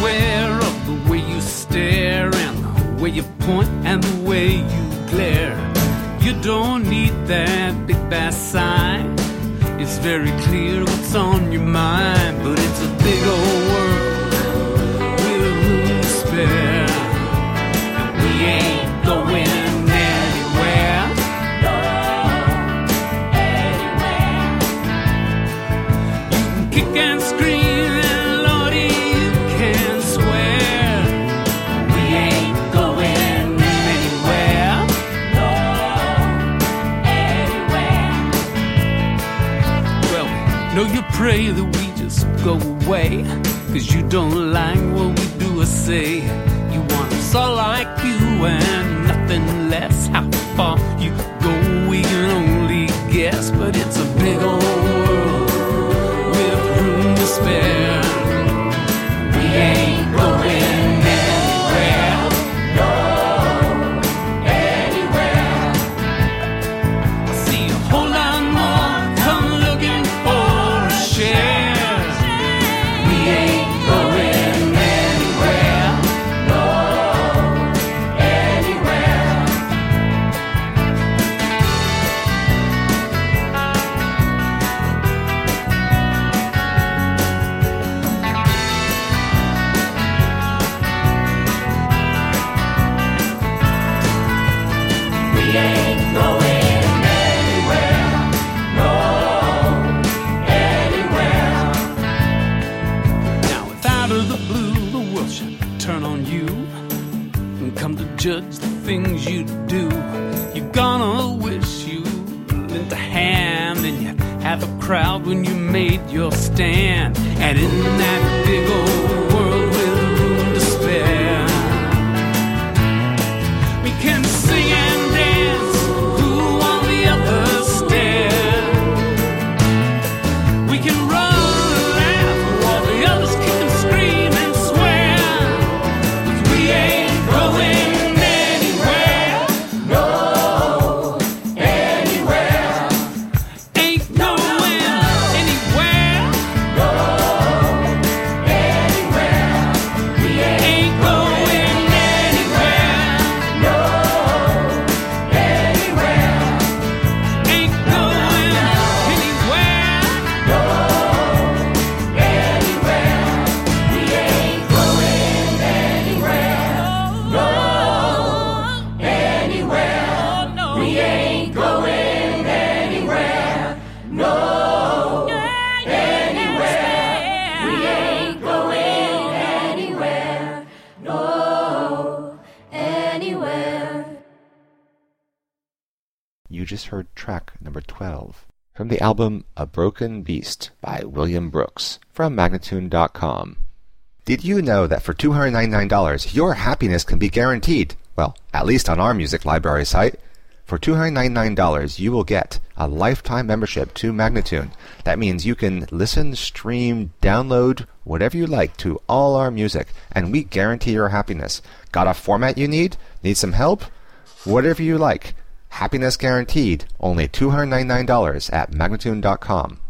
aware of the way you stare and the way you point and the way you glare. You don't need that big bass sign. It's very clear what's on your mind, but it's a big old world with room to spare, and we ain't going anywhere. You can kick and scream and Lordy, you can swear, we ain't going anywhere. Well, know you pray that we just go away, 'cause you don't like what we do or say. You want us all like you and nothing less. How far you go we can only guess, but it's a big old world with room to spare. We ain't going anywhere. No, anywhere. I see a whole lot more come looking for a share. We ain't going anywhere. No, anywhere. We ain't going anywhere. No, anywhere. Now, if out of the blue the world should turn on you and come to judge the things you do, you're gonna wish you lent a hand and you have a crowd when you made your stand. And in that big old world with room to spare, we can sing and dance, who on the other stare. We can run and laugh while the others kick and scream and swear. 'Cause we ain't going anywhere. No, anywhere. Ain't going anywhere. No, anywhere. We ain't going anywhere. No, anywhere. Ain't going anywhere. No, anywhere. We ain't going anywhere. No, anywhere. We ain't going anywhere. No, anywhere. We ain't going anywhere. No, anywhere. You just heard track number 12 from the album A Broken Beast by William Brooks from Magnatune.com. Did you know that for $299 your happiness can be guaranteed? Well, at least on our music library site. For $299 you will get a lifetime membership to Magnatune. That means you can listen, stream, download, whatever you like to all our music, and we guarantee your happiness. Got a format you need? Need some help? Whatever you like. Happiness guaranteed. Only $299 at Magnatune.com.